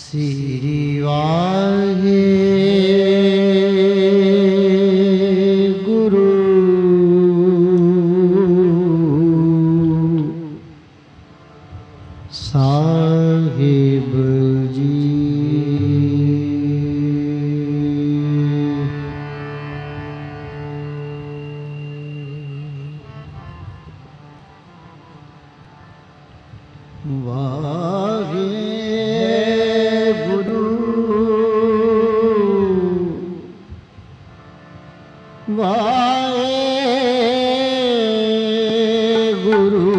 श्री वाहे गुरु साहिब जी। वाहे गुरु वाहे गुरु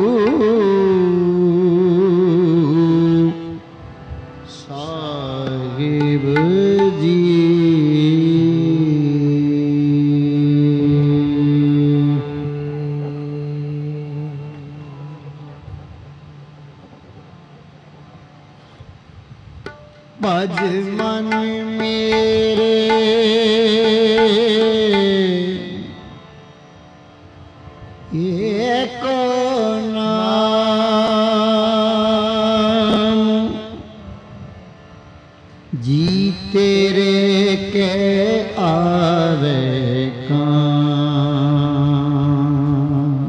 साहिब जी। भज मन मेरे एक नाम, जी तेरे के आवे काम।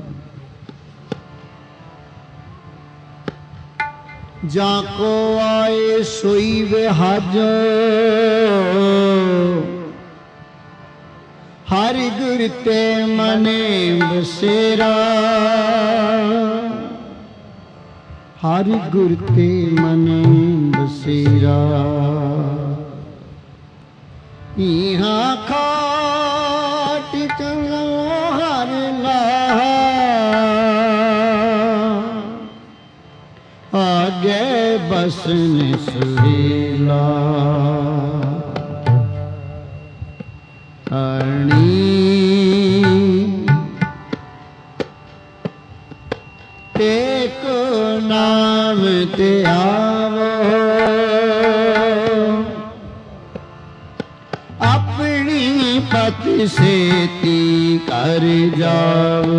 जाको आए सोई वे हाजो, हर गुर ते मने बसेरा, हर गुर ते मने बसेरा। यहाँ खाट चलो हर लाहा, आगे बसन सुहेला। करणी तेको नाम ते आवो, अपनी पत सेती कर जाओ,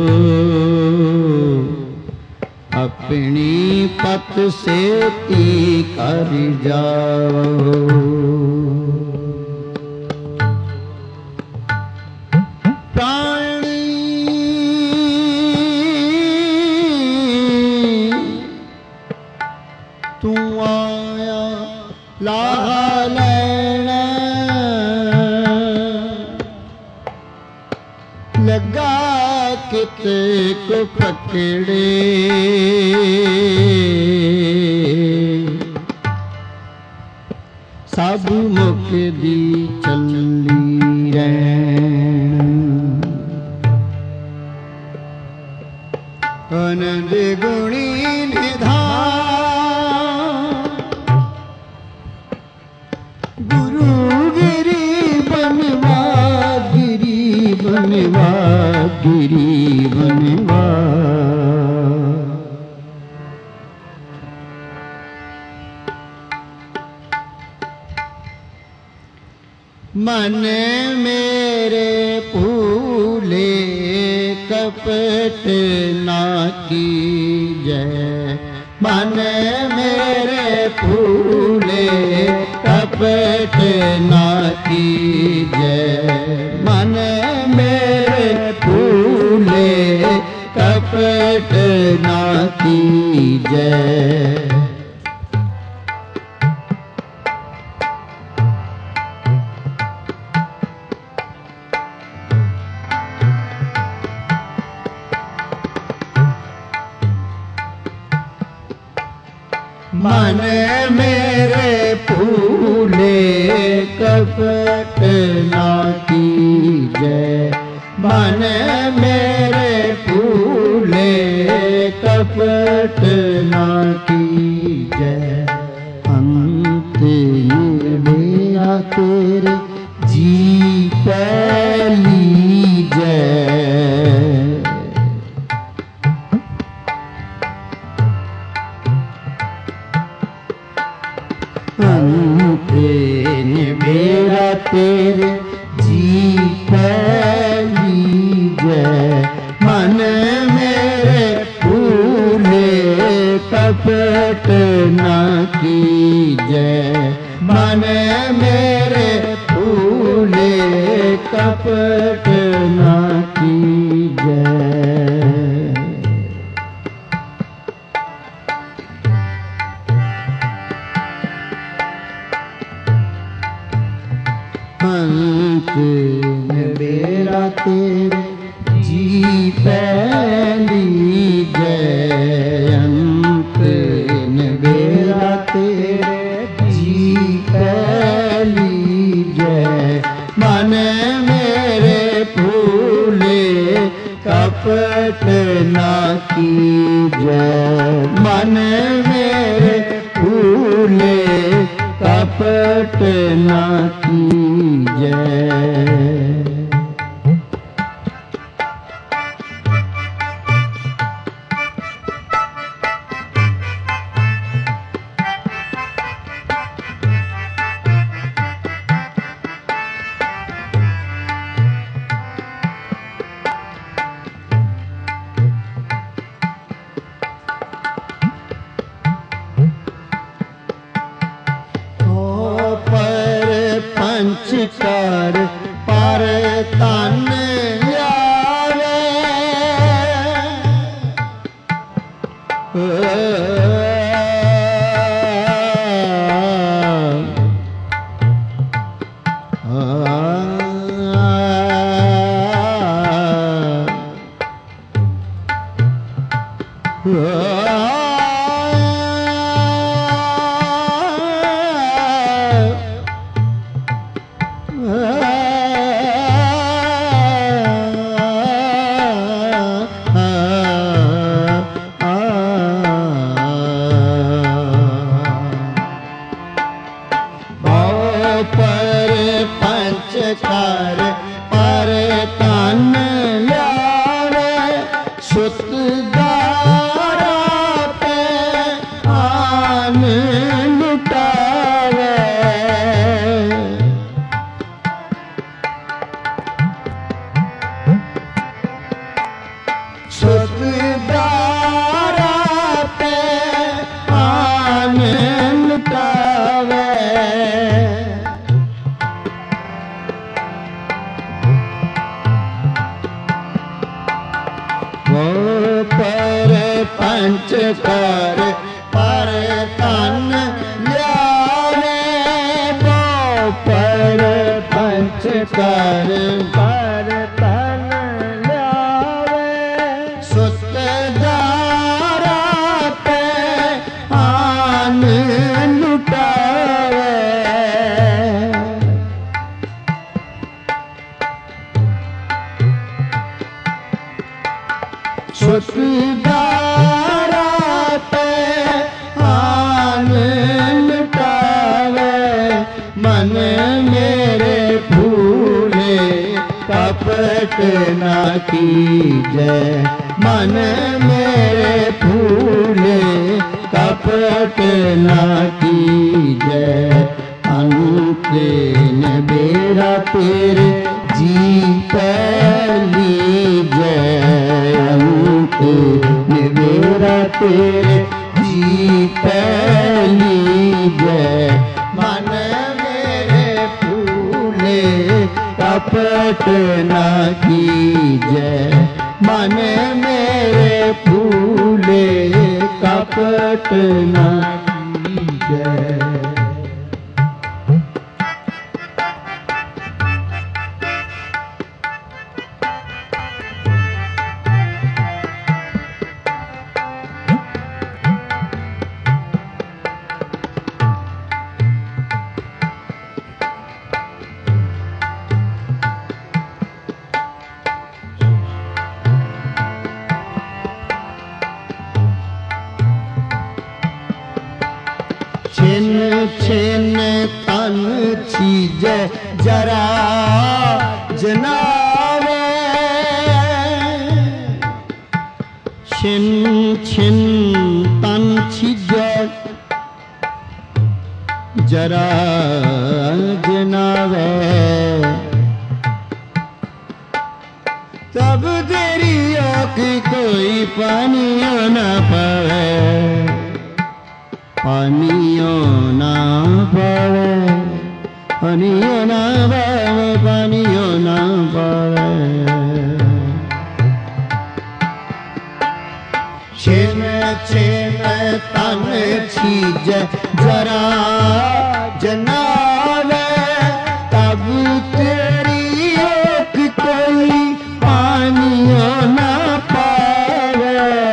अपनी पत सेती कर जाओ। प्राणी तू आया लाहा लैना, लगा किते को पकड़े, सब मुख दी चली रैन। आनंद गुणी निधान, गुरु गिरी बनवा, गिरी बनवा, गिरी बनवा। मन मेरे भूले कपट ना कीजै, मन मेरे भूले कपट ना कीजै, मन मेरे भूले कपट ना कीजै। मन मेरे भूले कपट ना कीजै, मन मेरे भूले कपट ना कीजै। अंत निर्भया तेरे जी पैली जय, अंते निबेरा तेरे जी पैली जय। मन मेरे भूले कपट ना कपट ना कीजै। अंत बेरा तेरे जी पैलीजै। अंत बेरा तेरे जी पैलीजै। मन मेरे फूले कपट ना कीजै। मन मेरे फूले कपट ना कीजै। पंचकार पर तन आवे। पर पंचकार पर तन लावे। सुत दारा पे आन लुटावे। सुत दारा पे आन लुटावे। पर पंचकार पर तन लावे। पर पंचकार पर तन लावे। सुत दारा पे आन लुटावे। सुत दारा पे आन लुटावे। मन मेरे फूले कपट ना कीजै। मन मेरे फूले कपट ना कीजै। अंत बेरा तेरे जी पैलीजै। मेरा तेरे जी पैलीजै। मन मेरे फूले कपट ना कीजै। मन मेरे फूले कपट ना कीजै। छिन छिन तन छीजै जरा जनावे। छिन छिन तन छीजै जरा जनावे। तब तेरी आँख कोई पानियों न पावे। पानियों ना पावे। पानियों ना पावे। पानियों ना छिन छिन तन छीजे जरा जनावे तब तेरी ओक कोई पानियों ना पावे।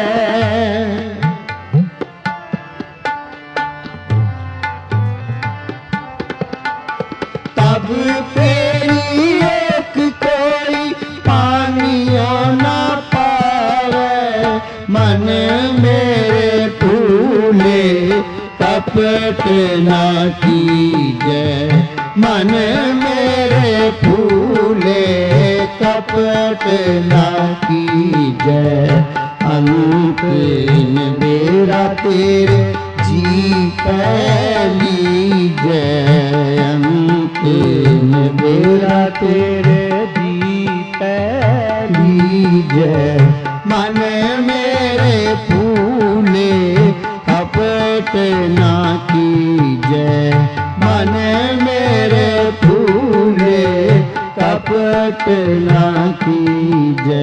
तब तेरी ओक कोई पानियों ना पावे। मन मेरे फूले कपट ना कीजे। मन मेरे फूले कपट ना कीजे। अंत बेरा तेरे जी पहली जय। अंत बेरा तेरे जी पहली जय। मन मेरे फूले कपट ना कीजे। मन मेरे फूले कपट ना कीजे।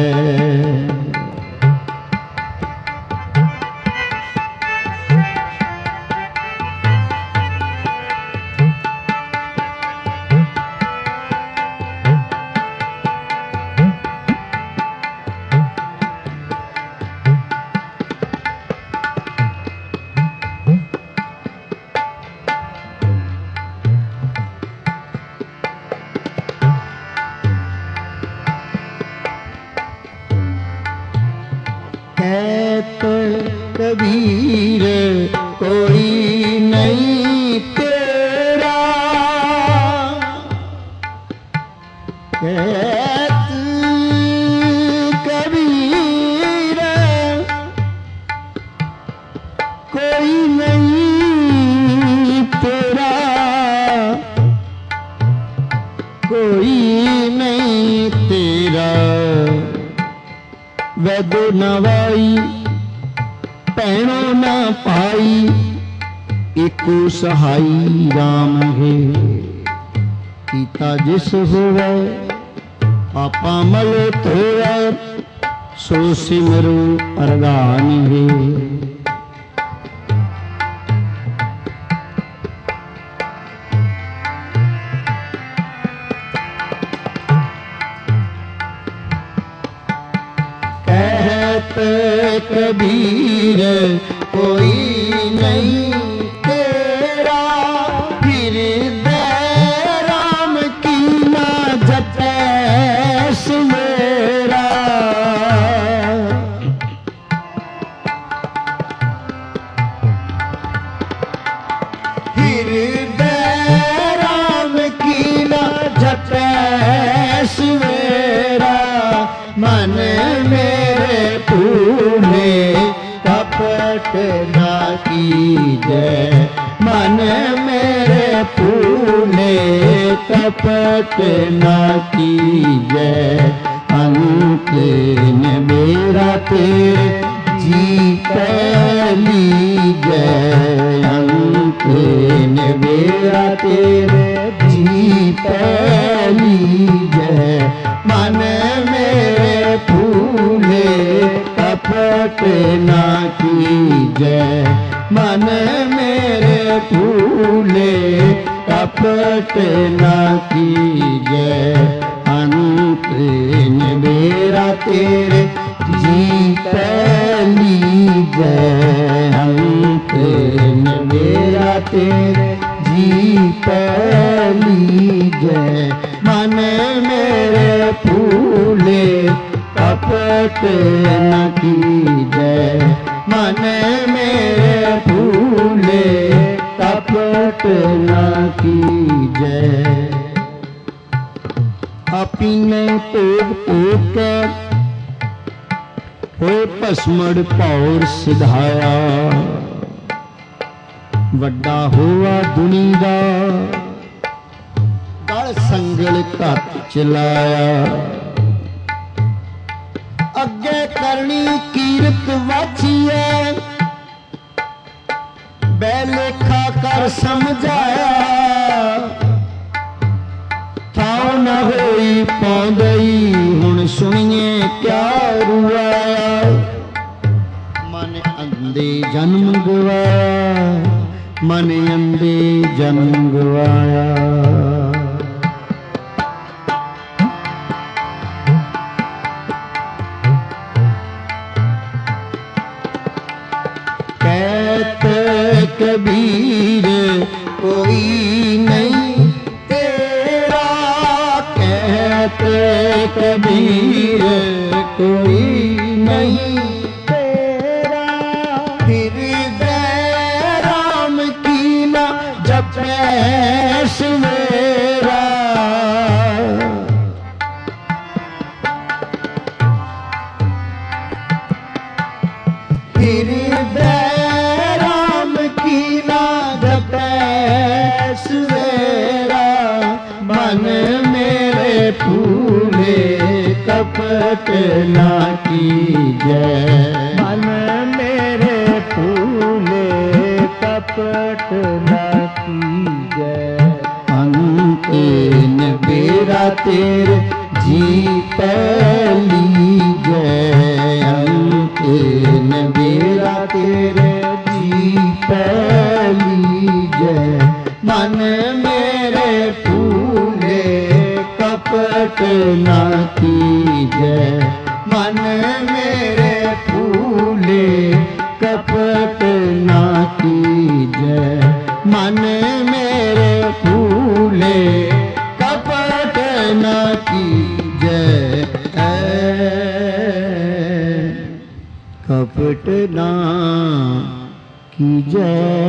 कबीर कोई नहीं तेरा। कहत कबीर कोई नहीं तेरा। कोई नहीं तेरा। वैदो नवाई पैणो न पाई। एको सहाई राम है। कीता जिस होवे आपा मल धोवे। सो सिमरो अरगान है। कबीर कोई नहीं तेरा। हृदय राम की ना जपे सुमेरा। हृदय राम की ना जपे सुमेरा। मन मेरे फूले कपट ना कीजे। मन मेरे फूले कपट ना कीजे। अंत मेरा तेरे जी पहली जय। अंत मेरा तेरे जी पहली जय। मन मेरे फूले कपट ना कीजे। मन मेरे फूले कपट ना कीजे। अंत मेरा तेरे जी पहली जय। अंत मेरा तेरे जी पहली जय। मन मेरे फूले कपट न कीजे। मन मेरे फूले कपट न कीजे। अपने तोग तोग होए भस्मड़ पौर सिधाया। वड्डा हुआ दुनी दा गल संगल घट चलाया। अगे करनी कीरत वाछिए। बेलेखा कर समझाया। थाव न होई पौंदई हुण सुनिए क्या रुआया। जन्म गवाया, मन अंधे जन्म गवाया। कहते कबीर कोई नहीं तेरा, कहते कबीर कोई नहीं तेरा, हृदय राम की ना जपे सवेरा। हृदय राम की ना जपे सवेरा, मन मेरे फूले कपट ना कीजै, मन मेरे फूले कपट ना कीजै। अंकिन बेरा तेरे जी पहली जय, अंकिन बेरा तेरे जी पहली जय। मन मेरे फूले कपट ना कीजै, मन मेरे फूले कपट ना कीजै, मन मेरे फूले कपट ना कीजै। कपट ना कीजै।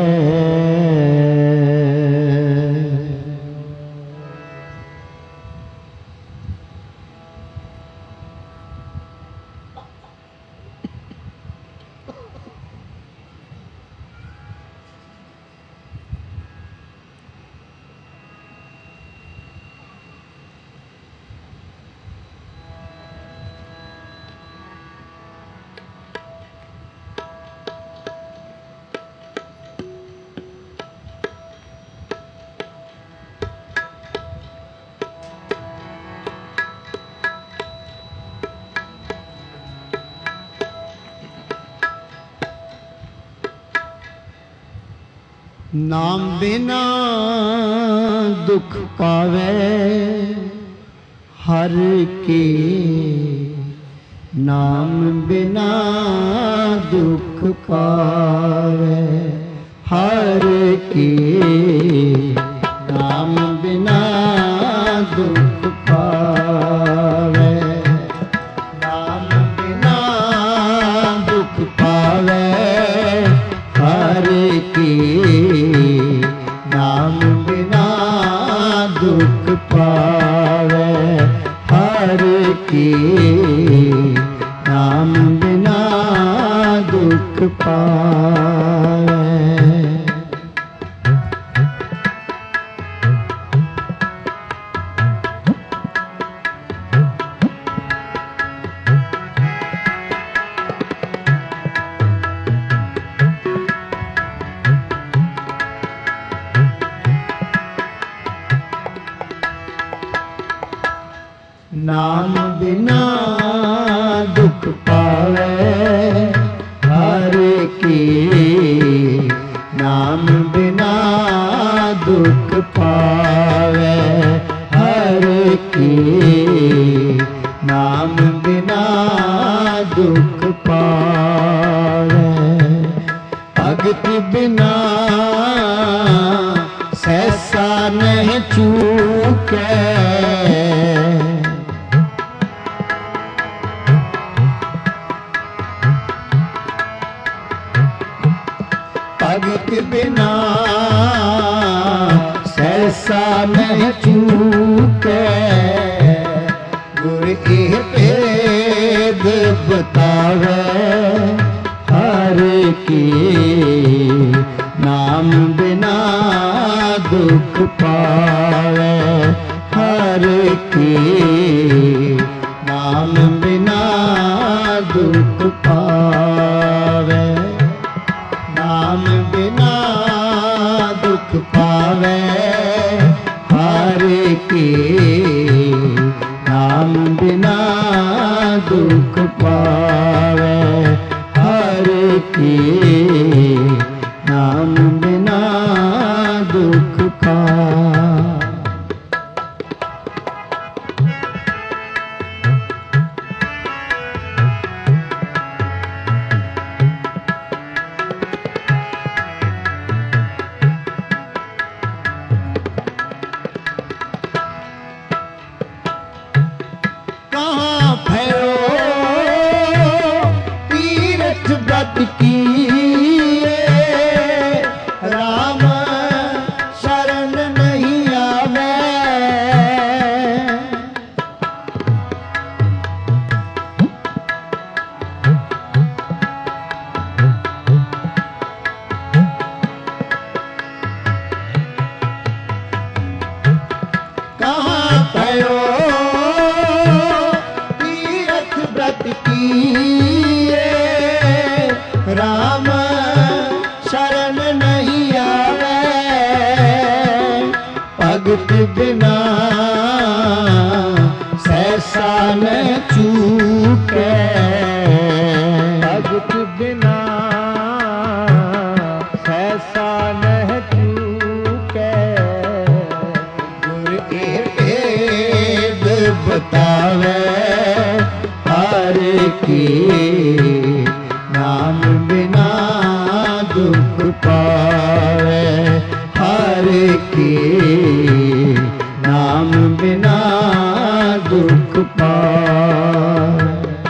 नाम बिना दुख पावे हर के, नाम बिना दुख पावे हर के, नाम बिना दुख पावे, नाम बिना दुख पावे हर के, नाम बिना दुख पावे हर के, नाम बिना दुख पावे। नाम बिना दुख पावे हर के, नाम बिना दुख पावे हर के, नाम बिना दुख पावे। भगत बिना सहसा नहीं चूके, भगत बिना सहसा नहीं चूके, गुर एह भेद बतावे हर के, नाम बिना दुख पावे हर के, नाम बिना दुख पावे, नाम बिना दुख पावे हर के, नाम बिना दुख पावे हर के नाम बिना दुख का। कहाँ भयो तीरथ व्रत किए, राम शरण नहीं आवे। कहाँ भयो तीरथ व्रत किए, राम शरण नहीं आवे। भगत बिना सहसा न चूके, भगत बिना सहसा न चूके। गुर भेद बतावे हर के नाम बिना दुख पावे। हर के नाम बिना दुख पावे।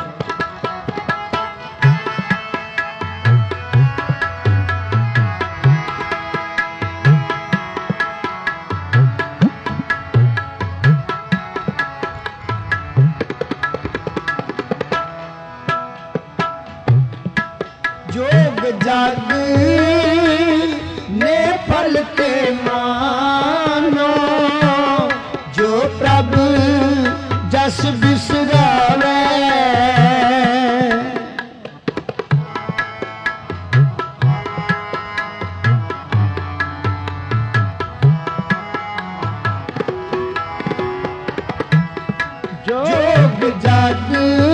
जोग जग ने फल के मानो, जो प्रभु जस बिसरावे। जोग जग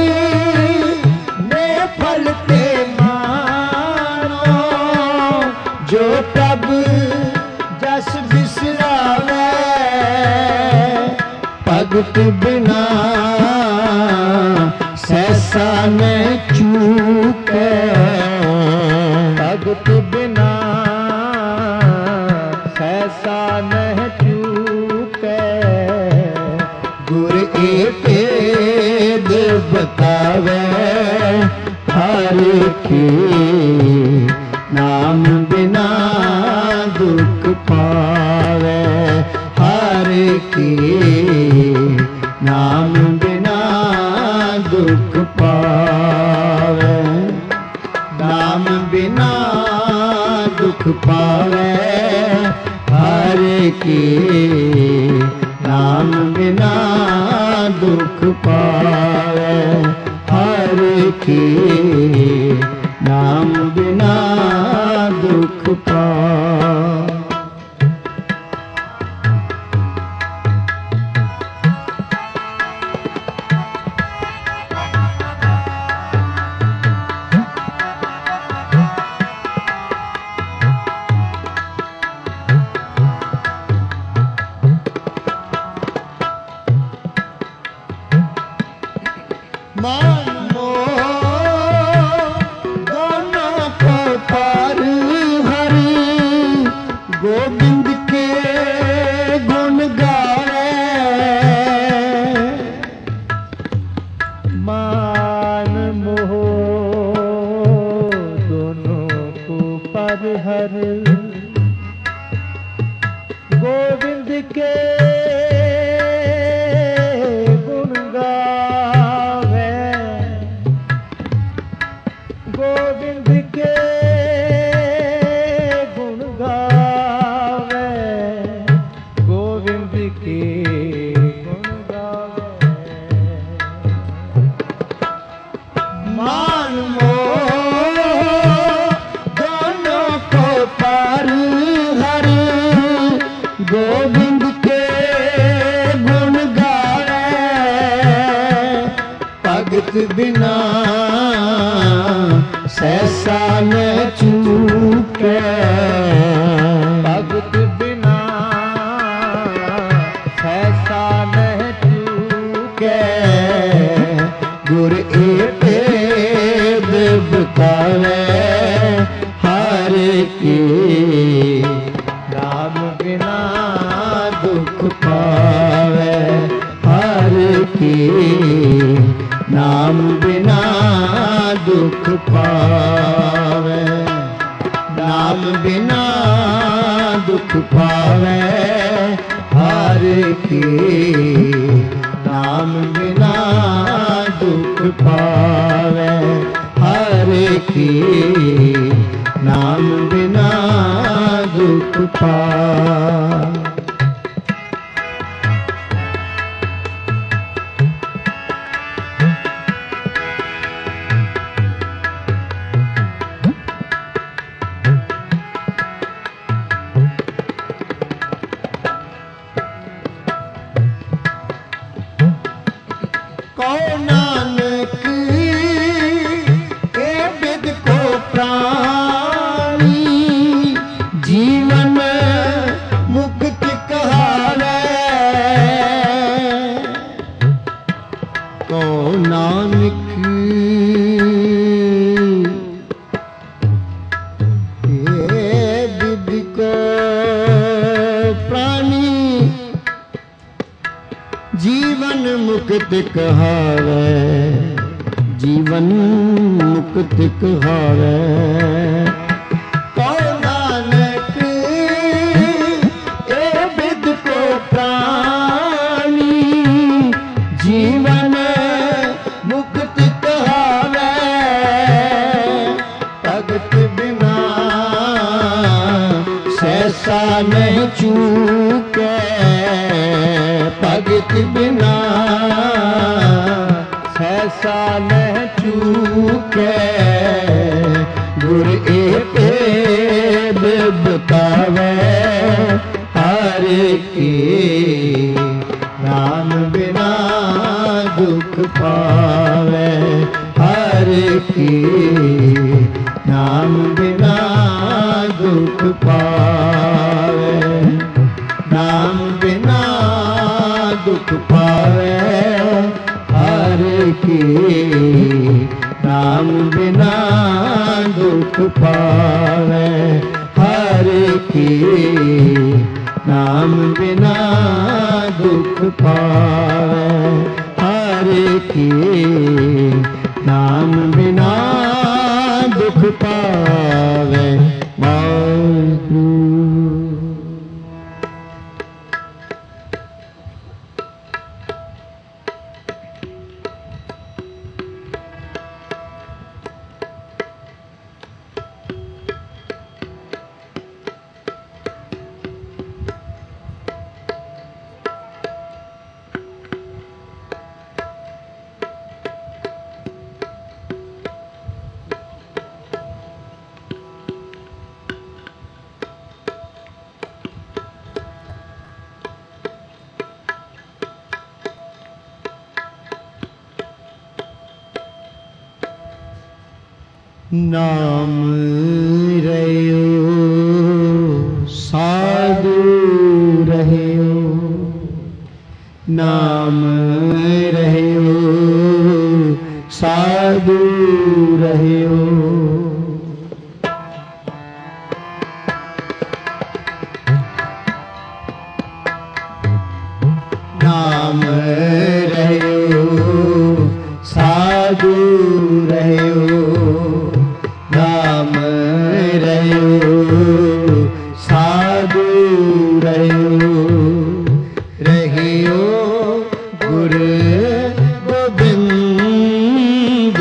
ने फल के मानो, जो प्रभु जस बिसरावे। भगत बिना सहसा न चूके, भगत बिना सहसा न चूके। गुर एक भेद बतावे हर के नाम बिना दुख पावे। हर के नाम बिना दुख पावे। नाम बिना दुख पावे। हर के नाम बिना दुख पावे। हर के नाम बिना दुख पावे। मान मोह दोनों को पार हरि, गोविंद के गुण गावे। मान मोह दोनों को पर हर, गोविंद के गुण गावे। गोविंद के गुण गावे। गोविंद के गुण गावे। मान मोह दोनों को पार भगत बिना सहसा न चूके, भगत बिना सहसा न चूके, गुर एक बतावे हर के, नाम बिना दुख पावे हर के, नाम बिना दुख पावे, नाम बिना दुख पावे हर के, नाम बिना दुख पावे हर के, नाम बिना दुख पावे। नानक ए विद को प्राणी, जीवन मुक्त कहावे, को नानक ए विद को प्राणी, जीवन मुक्त कहावे, जीवन मुक्त कहावे, कौ नानक ए विद को प्राणी, जीवन मुक्त कहावे, भगत बिना सहसा नहीं चूके, भगत बिना सहसा न चूके, गुर एक बतावे हर के, नाम बिना दुख पावे हर के, नाम बिना दुख पावे, नाम बिना दुख पावे हर के, नाम बिना दुख पावे हर के, नाम बिना दुख पावे हर के, नाम बिना दुख पावे। वाहिगुरू। नाम रहो साधु रहो, नाम रहो साधु रहो, नाम रहो साधु रहो, नाम रहो साधु रहो, रहियो गुर गोबिंद,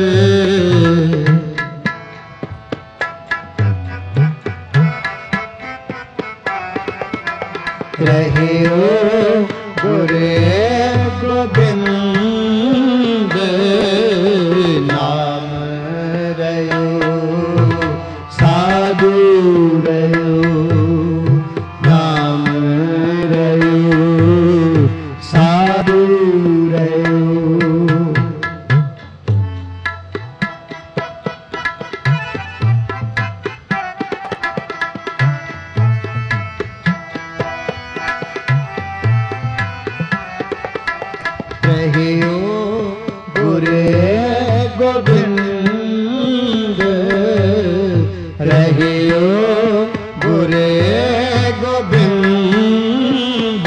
रहियो गुर गोबिंद, नाम गोविंद रहियो गुरे गोविंद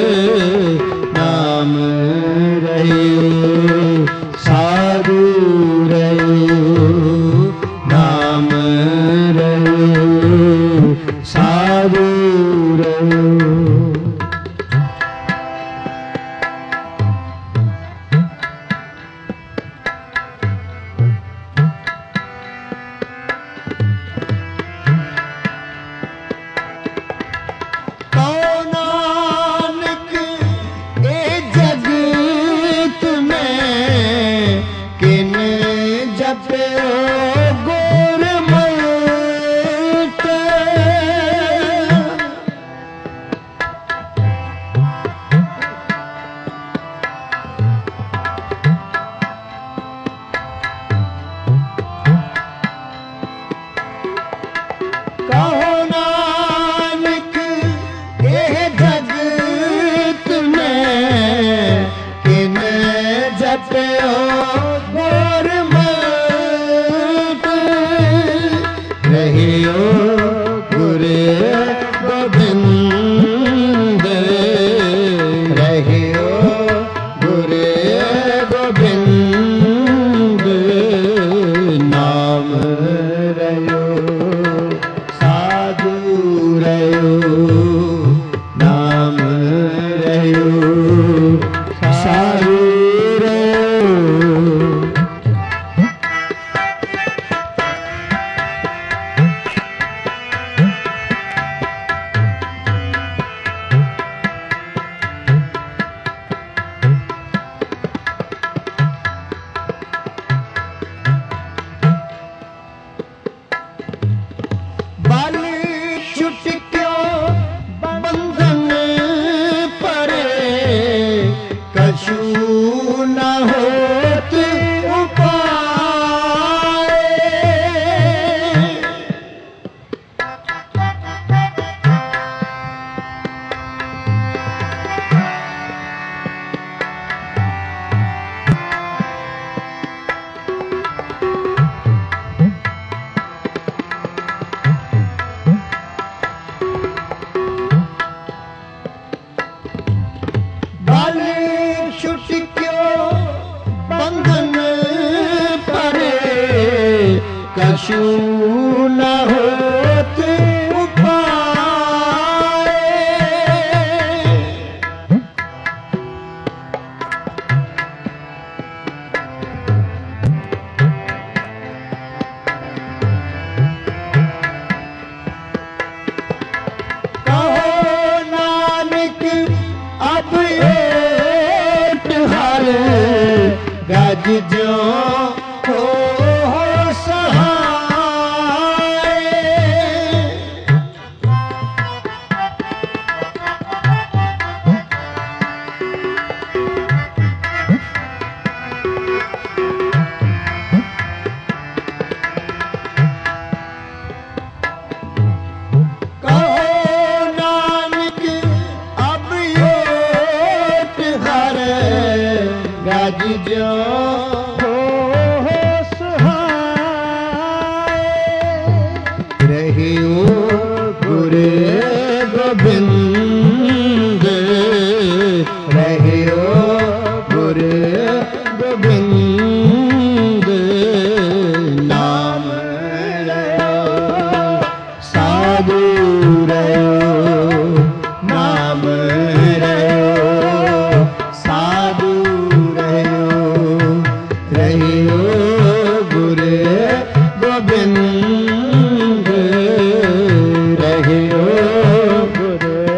नाम रहियो साधु रहियो नाम रहियो साधु रहियो। कछु न होत उपाय। कहो नानक अब एक हर गज जो जो हो सहाय। रहियो गुरे गोविंद रहियो गुरे गोविंद नाम रहियो साधु रहियो नाम रहियो साधु रहियो गुरे गोविंद रहियो गुरे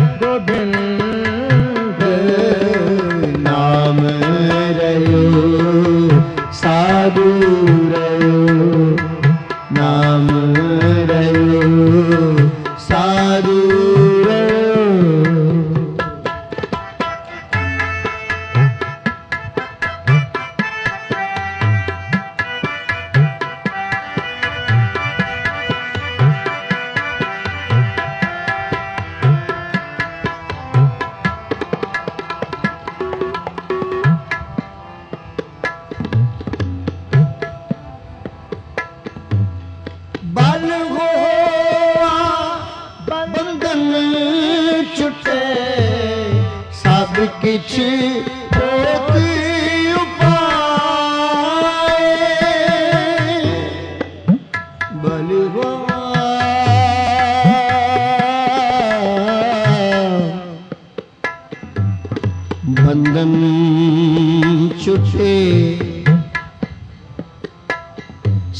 गोविंद नाम रहियो साधु रहियो नाम रहियो साधु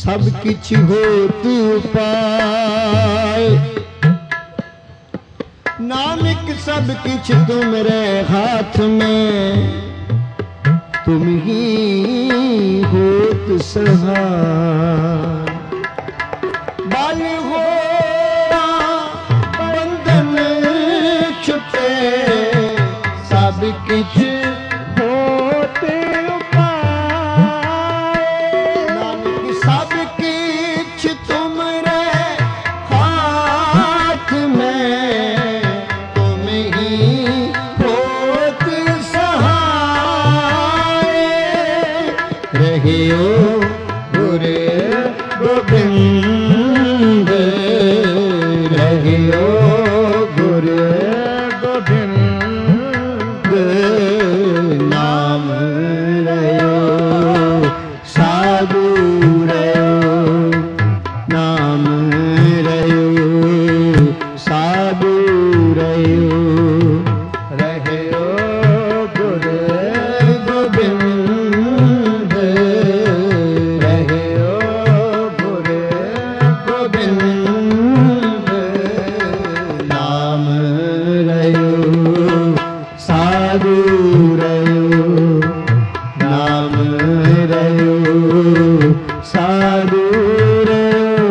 सब किछ होत उपाय। नानक सब किछ तुमरे हाथ में, तुम ही होत सहाय। बल हो बंधन छुटे, सब किछ होत उपाय। नानक सब किछ तुमरे हाथ में, तुम ही होत सहाय। रहियो गुर गोबिंद, रहियो गुर गोविंद। नाम रयो साधु रयो, नाम रयो साधु रयो। रहियो गुर गोबिंद, रहियो गुर गोबिंद। नाम रयो साधु रयो, नाम रयो साधु रयो।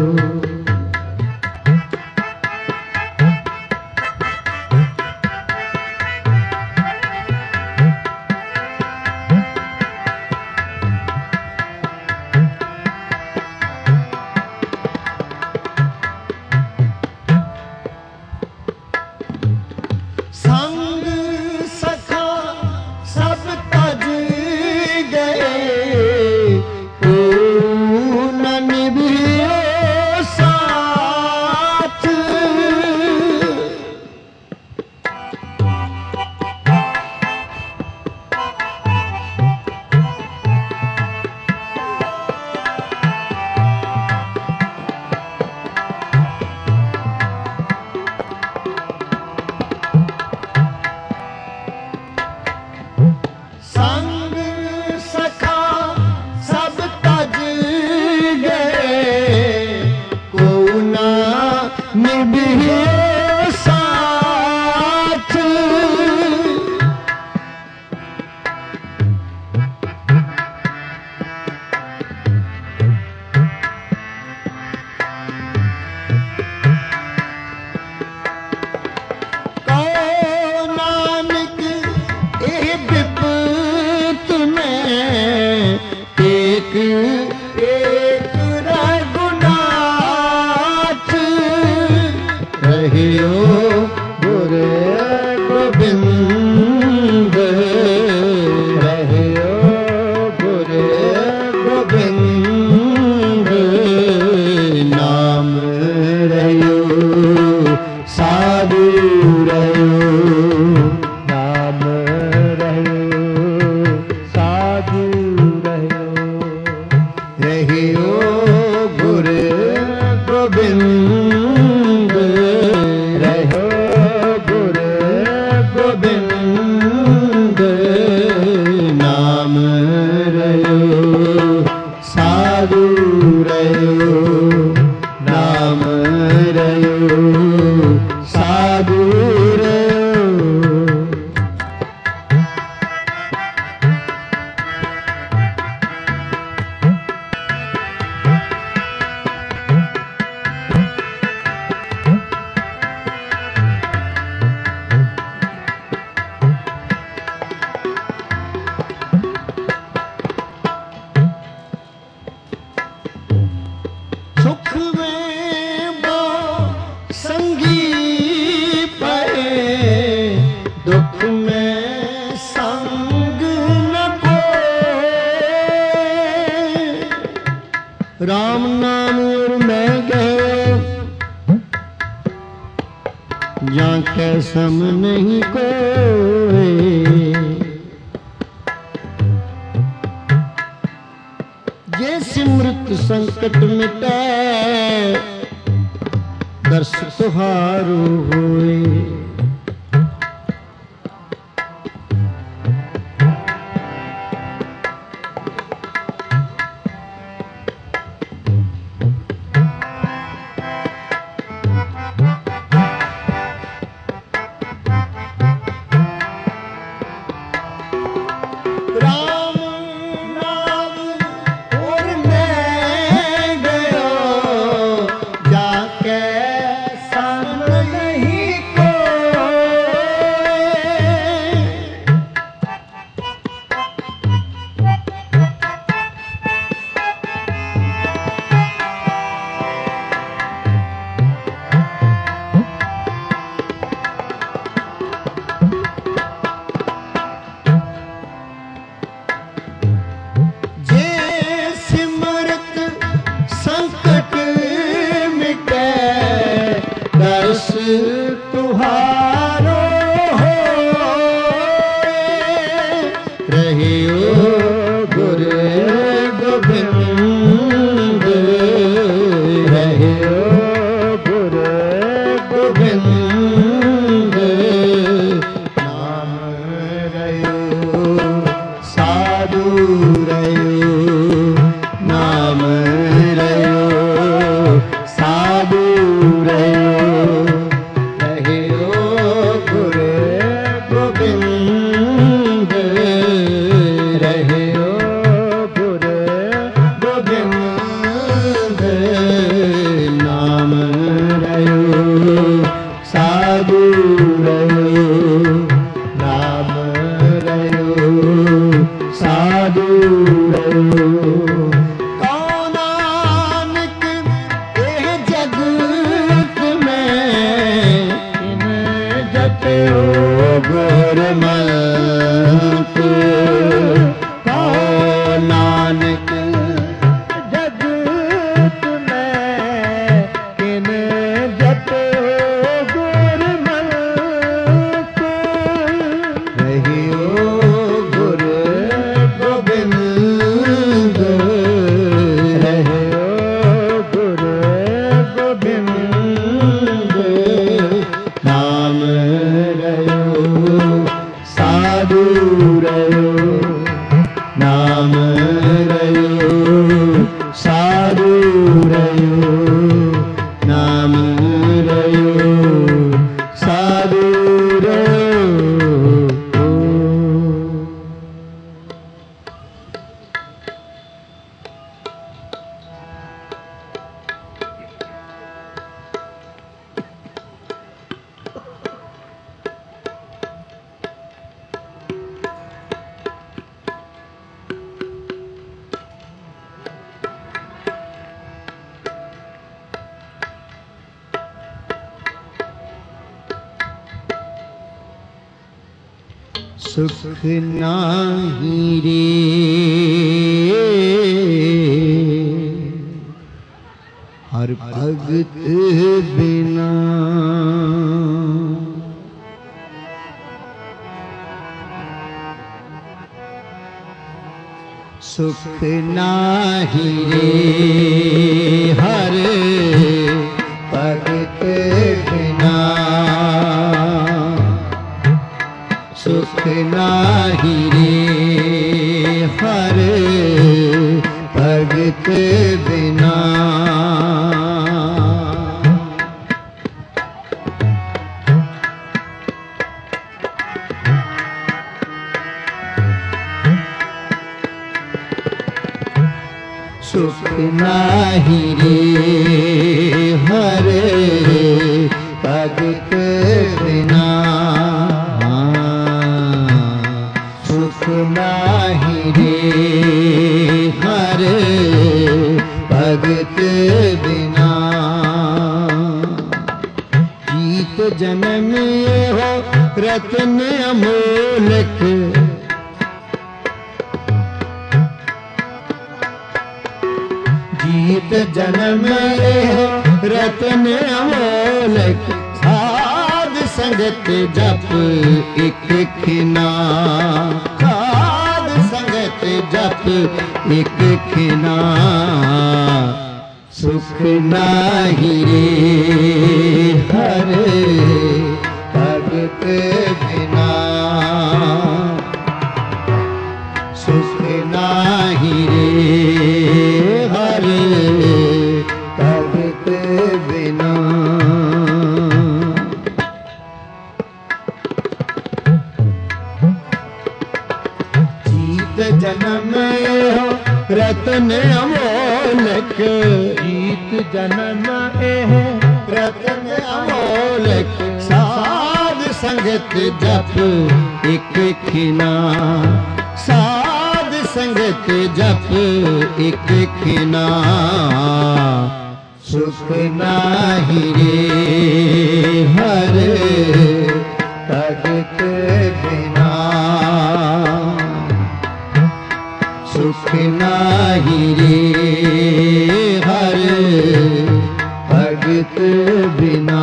संग सखा सब तज गए, को न निभियो साथ। संग सखा सब तज गए, को न निभियो साथ। कहो नानक एह विपत में, एक एक रघुनाथ। रहियो गुर गोबिंद, रहियो गुर गोबिंद। नाम रयो साधु रयो, नाम रहियो साधु रहियो। रहियो गुर गोबिंद, रहियो गुर गोबिंद। नाम रयो साधु रयो, नाम रयो साधु रयो। सुख में बो संगी पए, दुख में संग न कोय। राम नाम और मैं गए, जाके सम नहीं कोय। ये सिमृत संकट मिटे, दर्श तुहारो होए। गोविंद रहे गुरु गोविंद नाम रयो साधु रयो नाम रयो साधु रयो रहे गुरु गोविंद रहे गुरु गोविंद नाम रयो साधु रयो नाम रयो साधु रयो कौन नानक एह जगत में इन जपयो गुरमत कौन नानक जगत में किन जपयो गुरमत रहियो गुरु गोविंद रहो गुरु गोविंद नाम रयो साधु रयो नाम रयो साधु रयो नाम रयो साधु रयो सुख नाही रे हर भगत बिना सुख नाही रे हर भगत बिना सुख नाही रे हर भगत बिना सुख नाही रे हर भगत बिना सुख नाही रे हर भगत बिना जीत जन्म ये हो रत्न अमोलक जीत जन्म ये हो रत्न अमोलक साध संगत जप एक खिना साध संगत जप एक खिना सुख नाही रे हर भगत बिना सुख नाही रे हर भगत बिना जीत जन्म हो रत्न अमोलक जीत जन्म एह रत्न अमोलक साध संगत जप एक खिना साध संगत जप एक खिना सुख नाही रे हर भगत बिना सुख नाही रे हर भगत बिना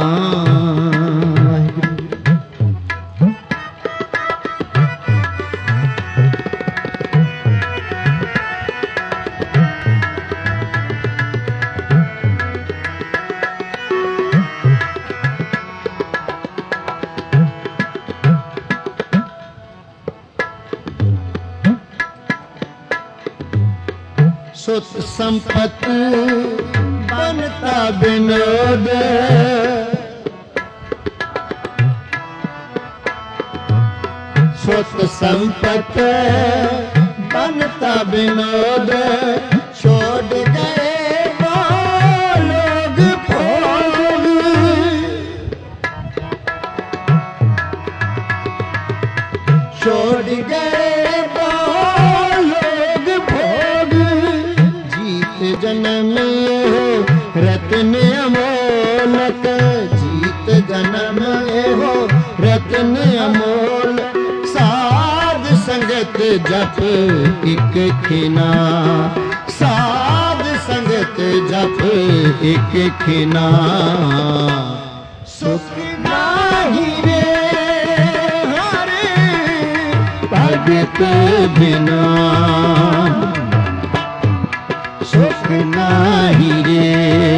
सुत संपत बनता विनोद, सुत संपत बनता विनोद, छोड़ गए वो लोग भोग, छोड़ गए वो लोग भोग, जीत जन्म हो रत्न अमोलक, जीत जन्म हो रत्न अमोल, साध संगत जप एक खिना, साध संगत जप एक खिना, सुख नाही रे हरे भगत बिना, सुख नाही रे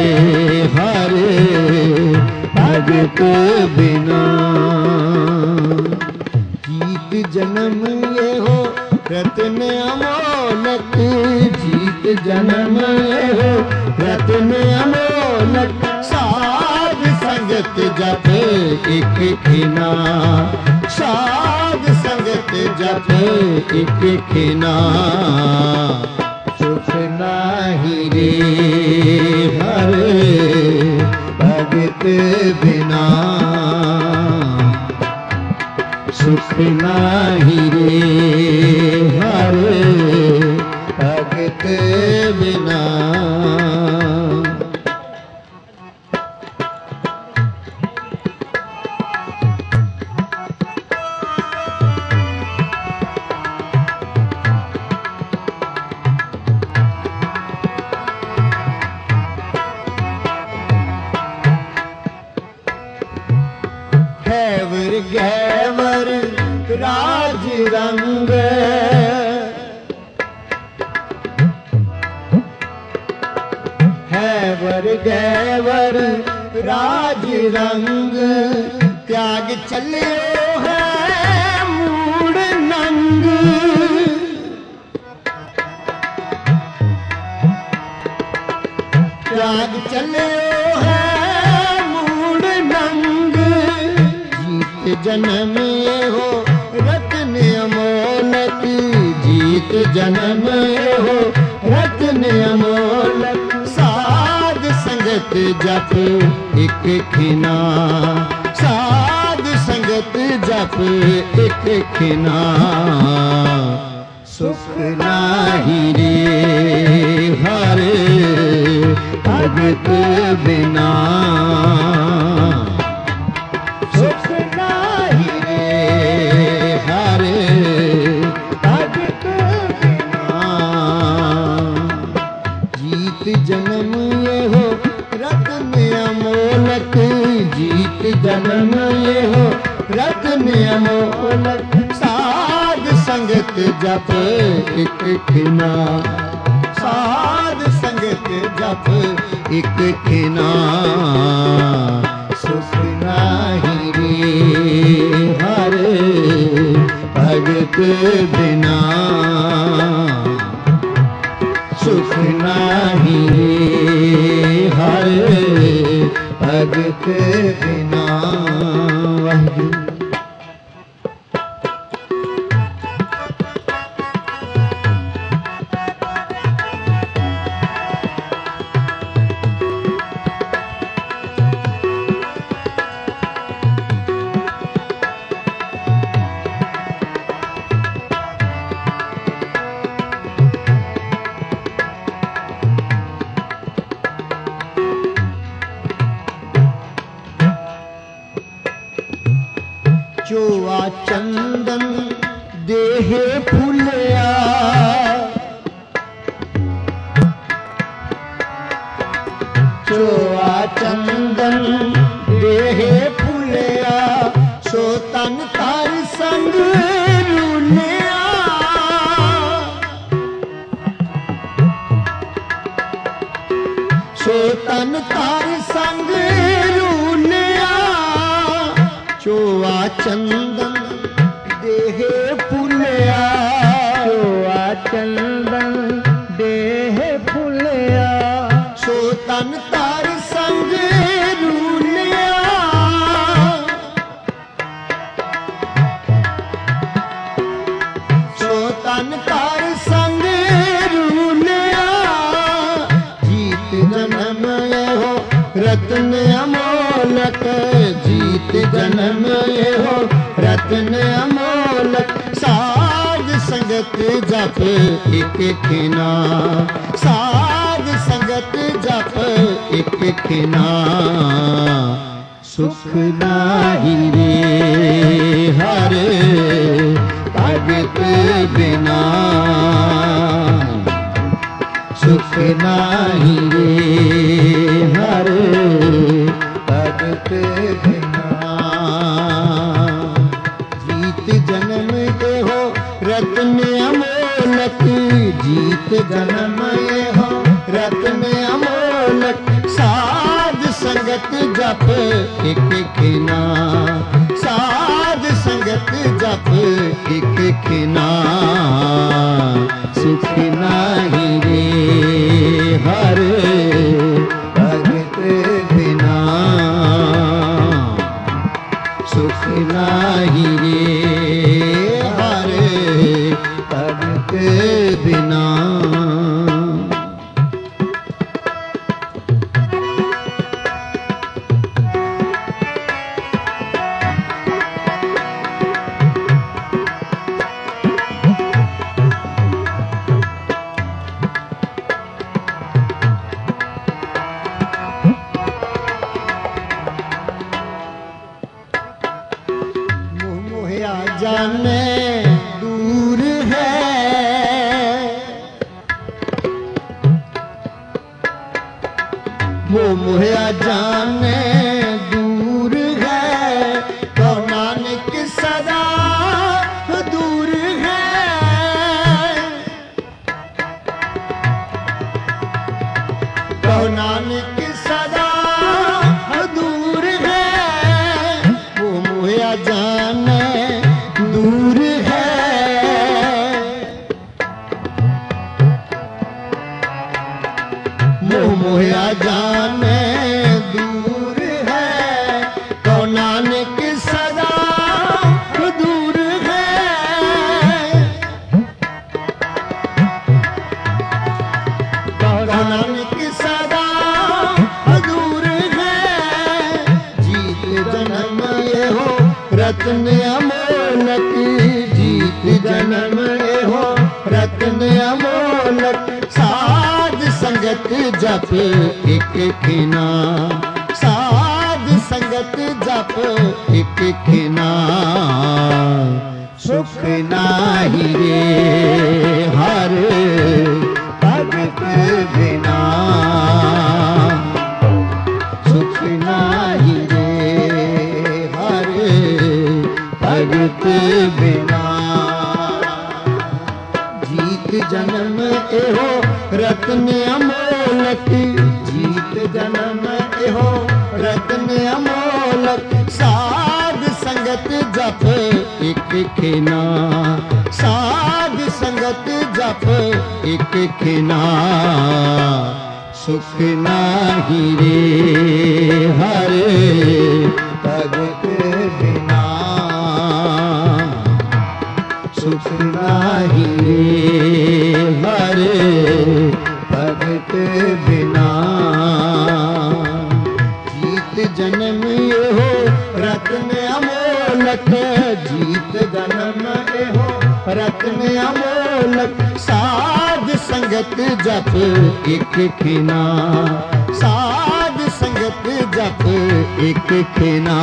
हरे भगत बिना, जीत जन्म ये हो रत्न अमोलक, जीत जन्म ये हो रत्न अमोलक, साध संगत जप एक खिना, साध संगत जप एक खिना, सुख नाही रे हरे भगत बिना, सुख नाही रे हरे भगत बिना। हैवर गैवर राज रंग, हैवर गैवर राज रंग, त्याग चलियो है मूड नंग, त्याग चलियो है मूड नंग, जीत जन्म हो रत्न अमोलक, जीत जन्म हो रत्न अमोलक, साध संगत जप एक खिना, साध संगत जप एक खिना, सुख नाही रे हरे भगत बिना, सुख नाही रे हरे भगत बिना, जीत जन्म ये हो रत्न अमोलक, जीत जन्म ये हो रत्न अमोलक, साध संगत जप एक खिना, साध संगत जप एक खिना, सुख नाही रे हरे भगत बिना, सुख नाही रे हरे भगत बिना। चोआ चंदन देहे फूलिया, चोआ चंदन देहे फूलिया, सो तन तार संग रूलिया, सो तन तार संग रूलिया, चोआ चंदन देहे फूलिया, चोआ चंदन देहे रत्न अमोलक जीत जन्म एहो रत्न अमोलक साध संगत जप एक खिना साध संगत जप एक खिना सुख नाही रे हर भगत बिना सुख नाही रे हर भगत बिना जीत जन्म एहो रत्न अमोलक जीत जन्म एहो रत्न अमोलक साध संगत जप एक खिना साध संगत जप एक खिना सुख नाही रे हर भगत बिना सुख नाही रे हर भगत बिना जाने दूर है वो मोहया जाने दूर है तो नानक सदा दूर है तो नानक सदा दूर है वो मोहया जाने दूर है मोह मोहया जाने दूर है तो नानक सदा दूर है तो नानक सदा दूर है जीत जन्म एहो रत्न अमोलक जीत जन्म एहो रत्न अमोलक साध संगत जप एक खिना साध संगत जप एक खिना सुख नाही रे हर भगत बिना सुख नाही रे हर भगत बिना जीत जन्म एहो रत्न अमोलक जीत जन्म एहो रत्न अमोलक साध संगत जप एक खिना साध संगत जप एक खिना सुख नाही रे हर भगत बिना सुख नाही रे हर भगत बिना जीत जन्म एहो रत्न अमोलक जीत जन्म एहो रत्न अमोलक साध संगत जप एक खिना साध संगत जप एक खिना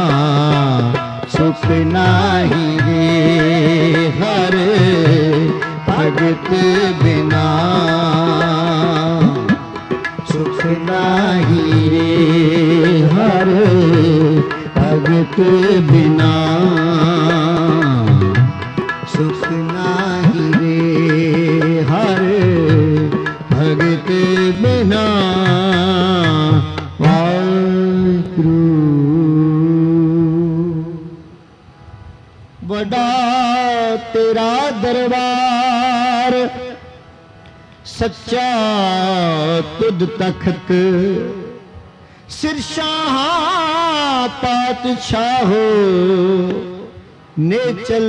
सुख नाही रे हर भगत बिना सुख नाही रे हर भगत बिना सुख नाही रे हर भगत बिना वाहिगुरू बड़ा तेरा दरबार सच्चा तुद तख्त सिर शाह पातशाहो नेचल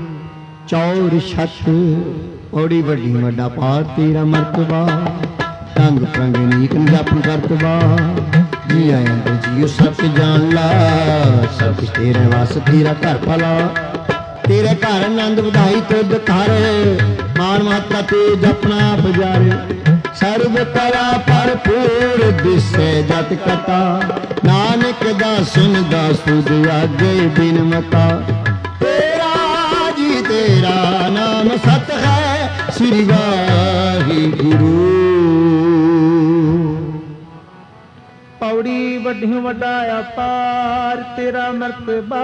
चौर छत बड़ी बड़ी वड्डा पा तेरा मरतबा ढंग प्रंग नीक न जपन करत बार जी आया जियो सब जान ला सब कुछ तेरे वास तेरा घर भला तेरे घर आनंद ਵਧਾਈ तुद घर मान माता ते जपना बजार सर्व कला भरपूर दिसे जत कथा नानक दा सुनदा सुध आगे बिन मता तेरा जी तेरा नाम सत है श्री वाहिगुरु पौड़ी वड्ढियों वड्डा अपार तेरा मर्तबा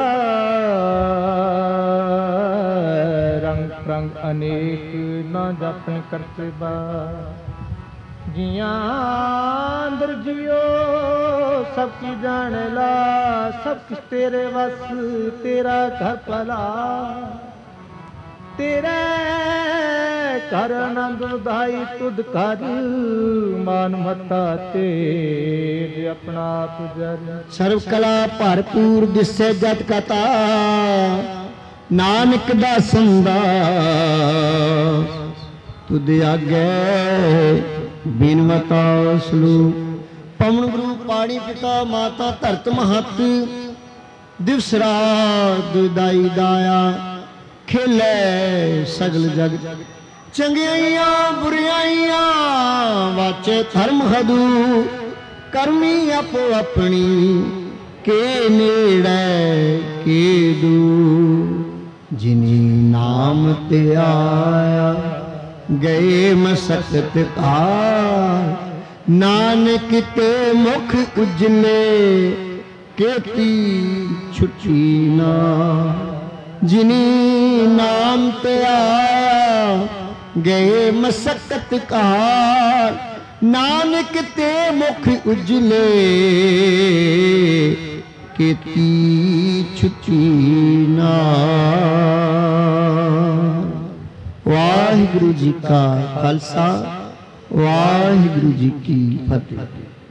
रंग रंग अनेक न जापन करतबा जिया अंदर जियो सब की जान ला सब कुछ तेरे वस तेरा घर भला तेरे कर आनंद ਵਧਾਈ तुद कर मान मता तेरे अपना तुझर सर्व कला भरपूर दिसे जत कथा नानक दा संदा तुद आगे बिन मता सलूक पवन गुरु पाणी पिता माता धरत महत दिवस रात दाई दाया खेले सगल जग चंगियाइयां बुरियाइयां वाचे धर्म हदू करमी आपो अपनी के नेड़े के दूर जिनी नाम ते आया गए मसकत कार नानक ते मुख उजले केती छुट्टी ना जिनी नाम ते आया गए मसकत कार नानक ते मुख उजले केती छुट्टी ना वाहिगुरु जी का खालसा वाहिगुरु जी की फतेह।